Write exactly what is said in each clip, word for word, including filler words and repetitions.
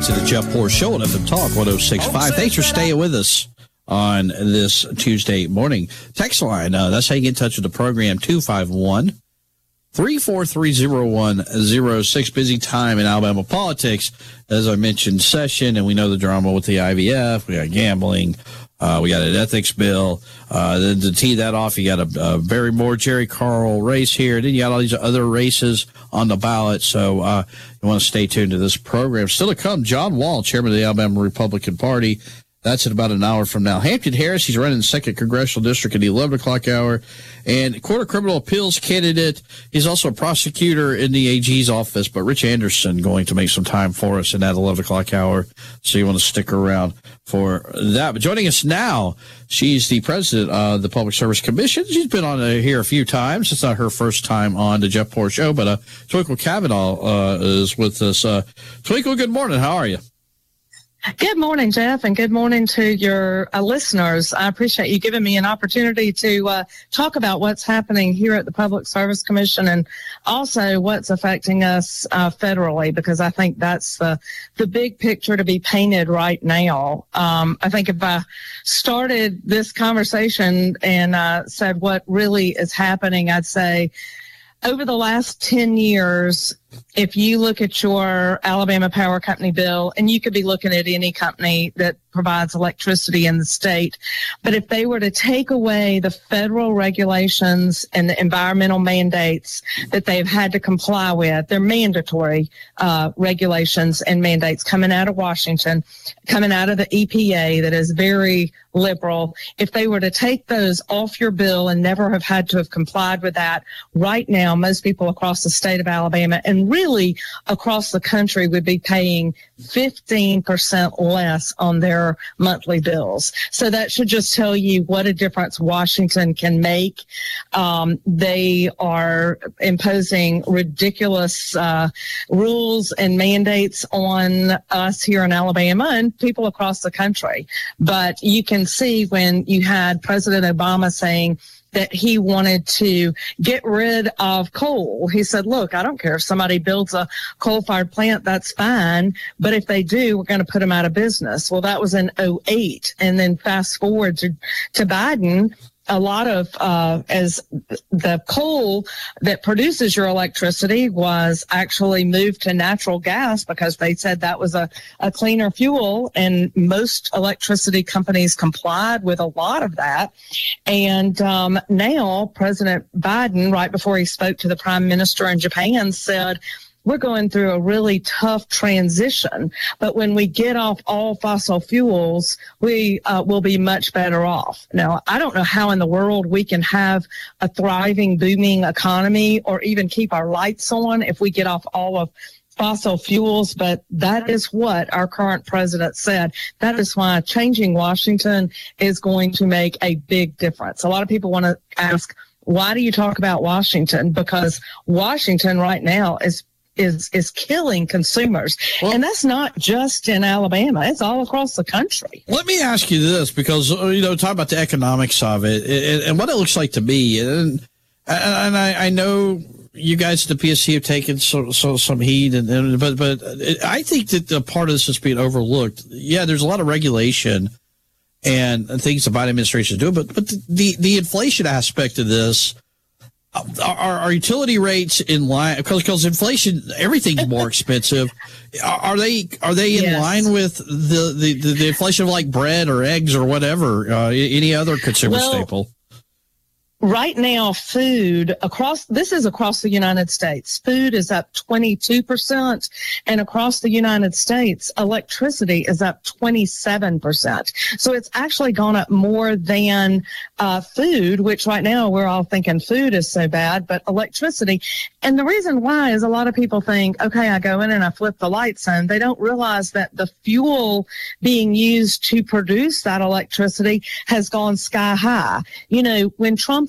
to the Jeff Poor Show on F M Talk one oh six point five. Thanks for staying with us on this Tuesday morning. Text line, uh, that's how you get in touch with the program, two five one, three four three, zero one zero six. Busy time in Alabama politics. As I mentioned, session, and we know the drama with the I V F. We got gambling. Uh, we got an ethics bill. Uh, then to tee that off, you got a, a Barry Moore, Jerry Carl race here. Then you got all these other races on the ballot. So uh, you want to stay tuned to this program. Still to come, John Wall, chairman of the Alabama Republican Party. That's in about an hour from now. Hampton Harris, he's running the second congressional district at the eleven o'clock hour. And Court of Criminal Appeals candidate. He's also a prosecutor in the A G's office. But Rich Anderson going to make some time for us in that eleven o'clock hour. So you want to stick around for that. But joining us now, she's the president of the Public Service Commission. She's been on uh, here a few times. It's not her first time on the Jeff Poor Show. But uh, Twinkle Cavanaugh uh, is with us. Uh, Twinkle, good morning. How are you? Good morning, Jeff, and good morning to your uh, listeners. I appreciate you giving me an opportunity to uh, talk about what's happening here at the Public Service Commission and also what's affecting us uh, federally, because I think that's the, the big picture to be painted right now. Um, I think if I started this conversation and uh, said what really is happening, I'd say over the last ten years, if you look at your Alabama Power Company bill, and you could be looking at any company that provides electricity in the state, but if they were to take away the federal regulations and the environmental mandates that they've had to comply with, they're mandatory uh, regulations and mandates coming out of Washington, coming out of the E P A that is very liberal. If they were to take those off your bill and never have had to have complied with that, right now, most people across the state of Alabama and really across the country would be paying fifteen percent less on their monthly bills. So that should just tell you what a difference Washington can make. Um, they are imposing ridiculous uh, rules and mandates on us here in Alabama and people across the country. But you can see when you had President Obama saying that he wanted to get rid of coal. He said, look, I don't care if somebody builds a coal-fired plant, that's fine. But if they do, we're going to put them out of business. Well, that was in oh eight. And then fast forward to, to Biden, a lot of, uh, as the coal that produces your electricity was actually moved to natural gas because they said that was a, a cleaner fuel. And most electricity companies complied with a lot of that. And um, now President Biden, right before he spoke to the prime minister in Japan, said, we're going through a really tough transition, but when we get off all fossil fuels, we uh, will be much better off. Now, I don't know how in the world we can have a thriving, booming economy or even keep our lights on if we get off all of fossil fuels, but that is what our current president said. That is why changing Washington is going to make a big difference. A lot of people want to ask, why do you talk about Washington? Because Washington right now is is is killing consumers. Well, and that's not just in Alabama. It's all across the country. Let me ask you this, because, you know, talk about the economics of it and, and what it looks like to me. And, and I, I know you guys at the P S C have taken so, so, some heat, and, and but but it, I think that the part of this is being overlooked. Yeah, there's a lot of regulation and, and things the Biden administration is doing, but, but the, the inflation aspect of this, Are, are utility rates in line? Because because inflation, everything's more expensive. Are they are they in yes. line with the, the, the, the inflation of like bread or eggs or whatever, uh, any other consumer well, staple? Right now, food across, this is across the United States, food is up twenty-two percent, and across the United States, electricity is up twenty-seven percent. So it's actually gone up more than uh, food, which right now we're all thinking food is so bad, but electricity. And the reason why is a lot of people think, okay, I go in and I flip the lights on. They don't realize that the fuel being used to produce that electricity has gone sky high. You know, when Trump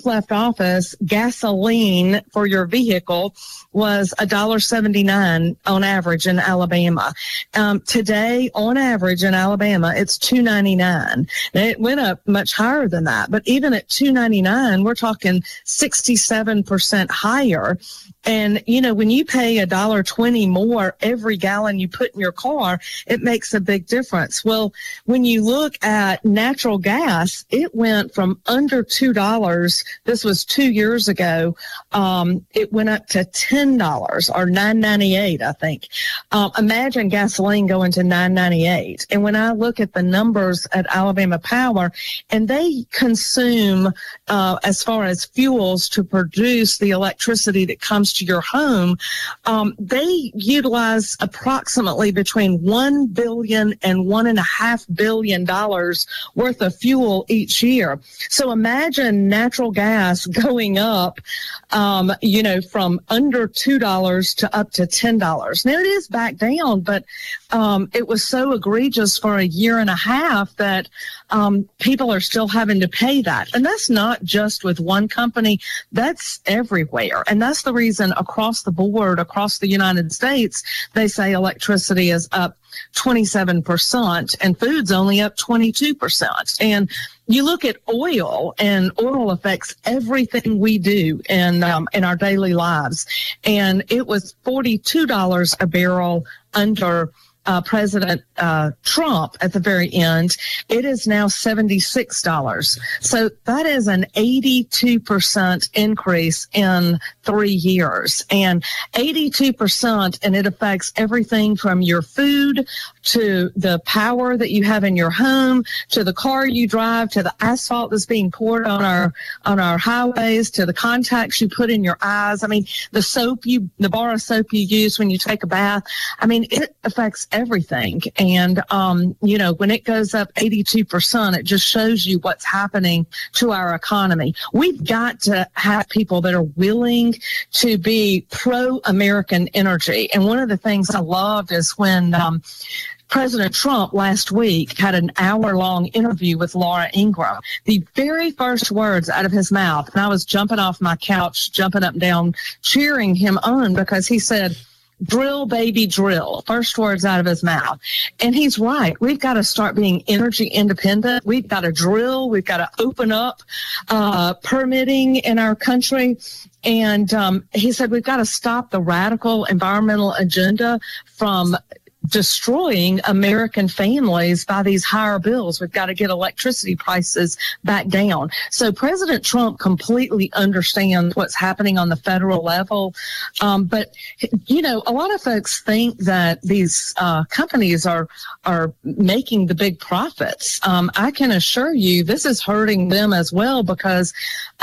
Trump left office, gasoline for your vehicle was one dollar seventy-nine on average in Alabama. Um, today, on average in Alabama, it's two ninety-nine. Now, it went up much higher than that, but even at two ninety-nine, we're talking sixty-seven percent higher. And, you know, when you pay a dollar twenty more every gallon you put in your car, it makes a big difference. Well, when you look at natural gas, it went from under two dollars. This was two years ago. Um, it went up to ten dollars or nine ninety-eight, I think. Um, imagine gasoline going to nine ninety-eight. And when I look at the numbers at Alabama Power, and they consume, uh, as far as fuels to produce the electricity that comes to your home, um, they utilize approximately between one billion and one and a half billion dollars worth of fuel each year. So imagine natural gas going up, um, you know, from under two dollars to up to ten dollars. Now it is back down, but um, it was so egregious for a year and a half that um, people are still having to pay that. And that's not just with one company, that's everywhere. And that's the reason across the board, across the United States, they say electricity is up twenty-seven percent and food's only up twenty-two percent. And you look at oil, and oil affects everything we do in um, in our daily lives. And it was forty-two dollars a barrel under Uh, President uh, Trump at the very end. It is now seventy-six dollars. So that is an eighty-two percent increase in three years. And eighty-two percent, and it affects everything from your food to the power that you have in your home, to the car you drive, to the asphalt that's being poured on our on our highways, to the contacts you put in your eyes. I mean, the soap you, the bar of soap you use when you take a bath. I mean, it affects everything. And, um, you know, when it goes up eighty-two percent, it just shows you what's happening to our economy. We've got to have people that are willing to be pro-American energy. And one of the things I loved is when um, President Trump last week had an hour-long interview with Laura Ingraham. The very first words out of his mouth, and I was jumping off my couch, jumping up and down, cheering him on, because he said, "Drill, baby, drill." First words out of his mouth. And he's right. We've got to start being energy independent. We've got to drill. We've got to open up uh, permitting in our country. And um, he said we've got to stop the radical environmental agenda from destroying American families by these higher bills. We've got to get electricity prices back down. So President Trump completely understands what's happening on the federal level. Um, but, you know, a lot of folks think that these uh, companies are are making the big profits. Um, I can assure you this is hurting them as well, because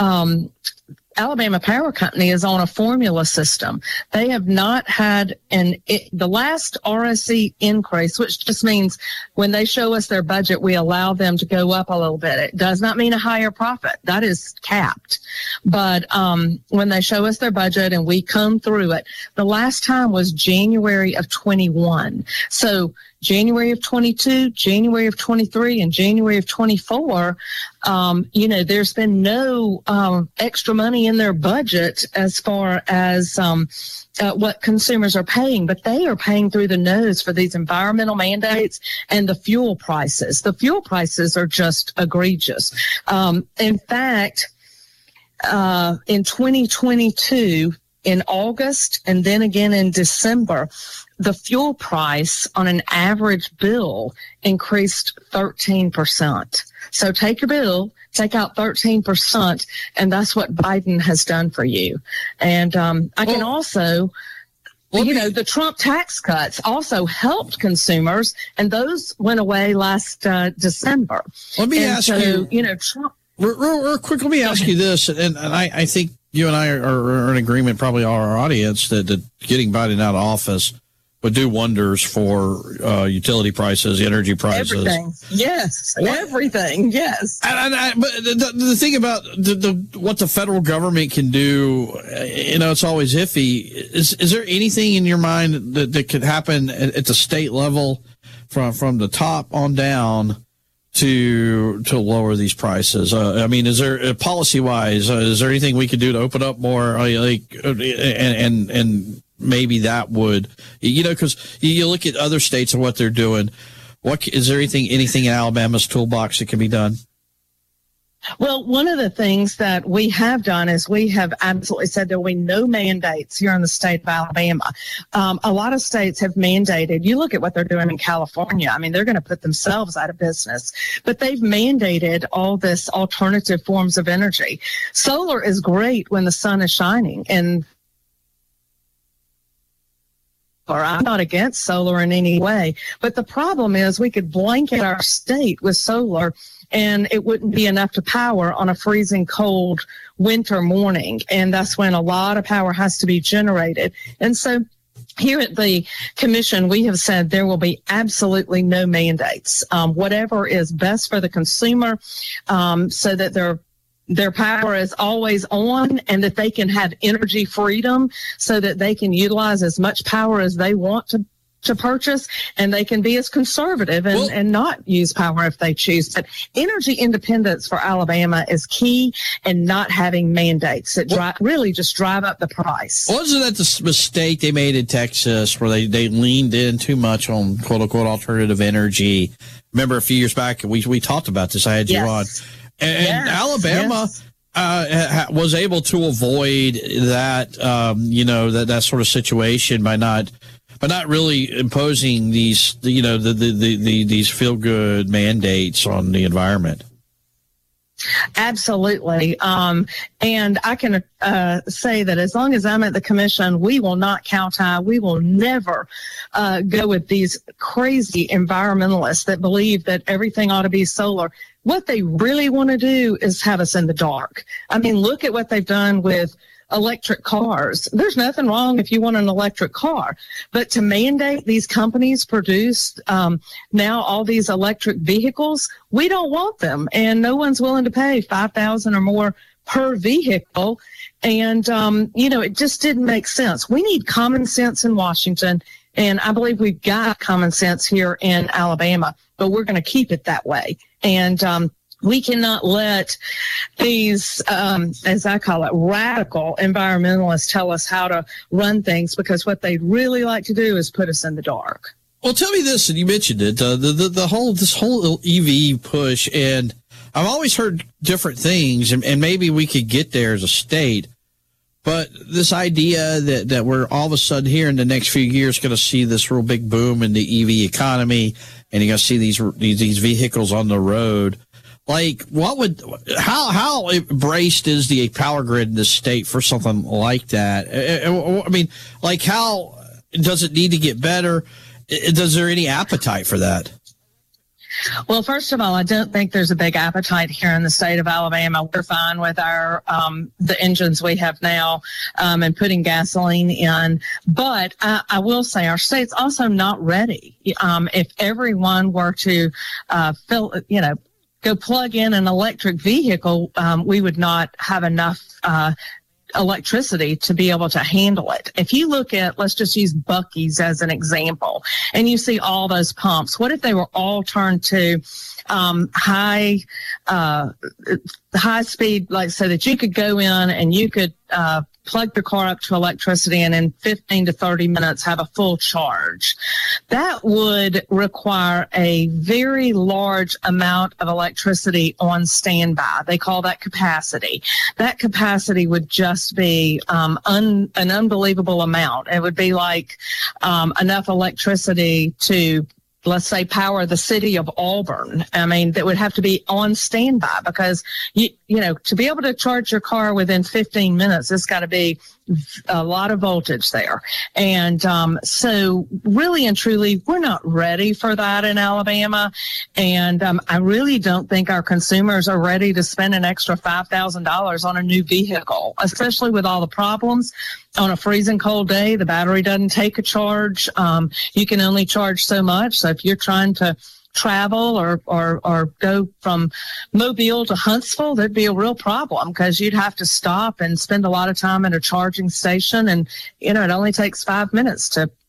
um Alabama Power Company is on a formula system. They have not had an it, the last R S E increase, which just means when they show us their budget, we allow them to go up a little bit. It does not mean a higher profit. That is capped. But um, when they show us their budget and we come through it, the last time was January of twenty-one. So January of twenty-two, January of twenty-three, and January of twenty-four, um, you know, there's been no um, extra money in their budget as far as um, uh, what consumers are paying, but they are paying through the nose for these environmental mandates and the fuel prices. The fuel prices are just egregious. Um, in fact, uh, in twenty twenty-two, in August and then again in December, the fuel price on an average bill increased thirteen percent. So take your bill, take out thirteen percent, and that's what Biden has done for you. And um, I can well, also, well, you know, the Trump tax cuts also helped consumers, and those went away last uh, December. Let me and ask so, you, you know, Trump. Real, real, real quick, let me ask you this, and, and I, I think you and I are, are in agreement, probably our audience, that, that getting Biden out of office would do wonders for uh, utility prices, energy prices. Everything. Yes. What? Everything. Yes. And, and I, but the, the thing about the, the what the federal government can do, you know, it's always iffy. Is is there anything in your mind that, that could happen at, at the state level from, from the top on down to to lower these prices? Uh, I mean, is there uh, policy wise? Uh, is there anything we could do to open up more? Uh, like, uh, and and and maybe that would, you know, because you look at other states and what they're doing. What is there anything anything in Alabama's toolbox that can be done? Well, one of the things that we have done is we have absolutely said there will be no mandates here in the state of Alabama. Um, a lot of states have mandated. You look at what they're doing in California. I mean, they're going to put themselves out of business, but they've mandated all this alternative forms of energy. Solar is great when the sun is shining, and or I'm not against solar in any way, but the problem is we could blanket our state with solar and it wouldn't be enough to power on a freezing cold winter morning. And that's when a lot of power has to be generated. And so here at the commission, we have said there will be absolutely no mandates. Um, whatever is best for the consumer, um, so that their their power is always on and that they can have energy freedom so that they can utilize as much power as they want to to purchase, and they can be as conservative and, well, and not use power if they choose. But energy independence for Alabama is key, and not having mandates that well, dri- really just drive up the price. Wasn't that the mistake they made in Texas where they, they leaned in too much on quote unquote alternative energy? Remember a few years back, we, we talked about this. I had you yes. on. And yes. Alabama yes. Uh, was able to avoid that, um, you know, that, that sort of situation by not But not really imposing these, you know, the, the, the, the these feel-good mandates on the environment. Absolutely. Um, and I can uh, say that as long as I'm at the commission, we will not kowtow. We will never uh, go with these crazy environmentalists that believe that everything ought to be solar. What they really want to do is have us in the dark. I mean, look at what they've done with electric cars. There's nothing wrong if you want an electric car, but to mandate these companies produce um, now all these electric vehicles, we don't want them, and no one's willing to pay five thousand dollars or more per vehicle. And um, you know, it just didn't make sense. We need common sense in Washington, and I believe we've got common sense here in Alabama, but we're going to keep it that way. And um, we cannot let these, um, as I call it, radical environmentalists tell us how to run things, because what they'd really like to do is put us in the dark. Well, tell me this, and you mentioned it, uh, the, the the whole this whole E V push, and I've always heard different things, and, and maybe we could get there as a state, but this idea that, that we're all of a sudden here in the next few years going to see this real big boom in the E V economy, and you're going to see these these, these vehicles on the road. Like, what would, how, how embraced is the power grid in this state for something like that? I mean, like, how does it need to get better? Is there any appetite for that? Well, first of all, I don't think there's a big appetite here in the state of Alabama. We're fine with our um, the engines we have now um, and putting gasoline in. But I, I will say our state's also not ready. Um, if everyone were to uh, fill, you know, go plug in an electric vehicle, um, we would not have enough uh, electricity to be able to handle it. If you look at, let's just use Buc-ee's as an example, and you see all those pumps, what if they were all turned to um, high, uh, high speed, like so that you could go in and you could uh, plug your car up to electricity and in fifteen to thirty minutes have a full charge? That would require a very large amount of electricity on standby. They call that capacity. That capacity would just be um, un, an unbelievable amount. It would be like um, enough electricity to, let's say, power the city of Auburn. I mean, that would have to be on standby, because, you, you know, to be able to charge your car within fifteen minutes, it's got to be a lot of voltage there. And um, so really and truly, we're not ready for that in Alabama. And um, I really don't think our consumers are ready to spend an extra five thousand dollars on a new vehicle, especially with all the problems. On a freezing cold day, the battery doesn't take a charge. Um, you can only charge so much. So if you're trying to travel or, or, or go from Mobile to Huntsville, there'd be a real problem, because you'd have to stop and spend a lot of time at a charging station. And, you know, it only takes five minutes to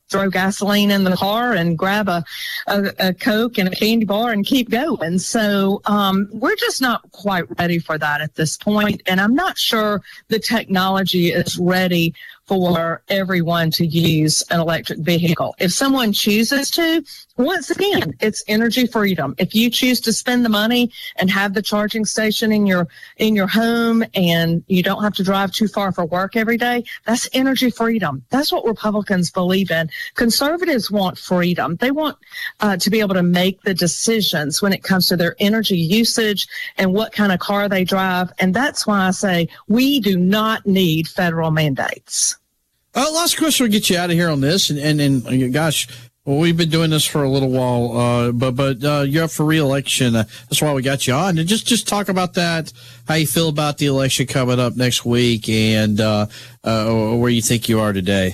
throw gasoline in the car and grab a, a, a Coke and a candy bar and keep going. So um, we're just not quite ready for that at this point. And I'm not sure the technology is ready for everyone to use an electric vehicle. If someone chooses to, once again, it's energy freedom. If you choose to spend the money and have the charging station in your in your home and you don't have to drive too far for work every day, that's energy freedom. That's what Republicans believe in. Conservatives want freedom. They want uh, to be able to make the decisions when it comes to their energy usage and what kind of car they drive. And that's why I say we do not need federal mandates. Uh, last question, we'll get you out of here on this. And, and, and gosh, well, we've been doing this for a little while, uh, but but uh, you're up for re-election. Uh, that's why we got you on. And just, just talk about that, how you feel about the election coming up next week, and uh, uh, where you think you are today.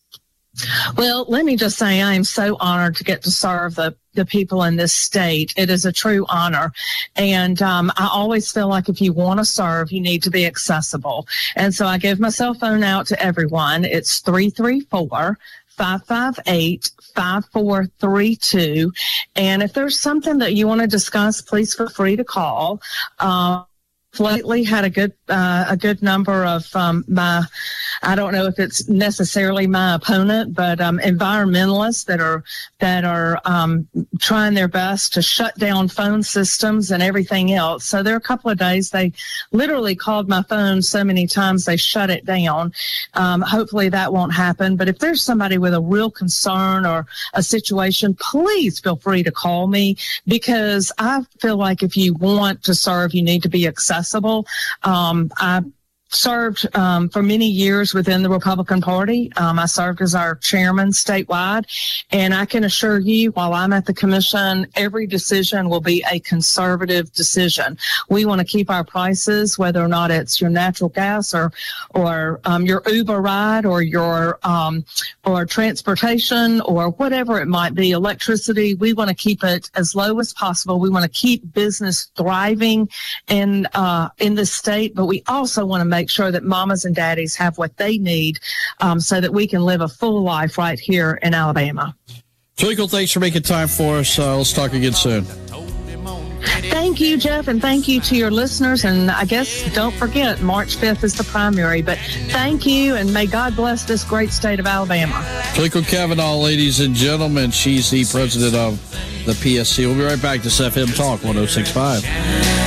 Well, let me just say I am so honored to get to serve the, the people in this state. It is a true honor. And um, I always feel like if you want to serve, you need to be accessible. And so I give my cell phone out to everyone. It's three three four, five five eight, five four three two. And if there's something that you want to discuss, please feel free to call. Um, lately had a good uh, a good number of um, my, I don't know if it's necessarily my opponent, but um, environmentalists that are that are um, trying their best to shut down phone systems and everything else. So there are a couple of days they literally called my phone so many times they shut it down. Um, hopefully that won't happen. But if there's somebody with a real concern or a situation, please feel free to call me, because I feel like if you want to serve, you need to be accessible. Um, I served um, for many years within the Republican Party. Um, I served as our chairman statewide, and I can assure you, while I'm at the commission, every decision will be a conservative decision. We want to keep our prices, whether or not it's your natural gas or or um, your Uber ride or your um, or transportation or whatever it might be, electricity. We want to keep it as low as possible. We want to keep business thriving in uh, in the state, but we also want to make Make sure that mamas and daddies have what they need um, so that we can live a full life right here in Alabama. Twinkle, thanks for making time for us. Uh, let's talk again soon. Thank you, Jeff, and thank you to your listeners. And I guess don't forget, March fifth is the primary. But thank you, and may God bless this great state of Alabama. Twinkle Cavanaugh, ladies and gentlemen. She's the president of the P S C. We'll be right back to F M Talk one oh six point five.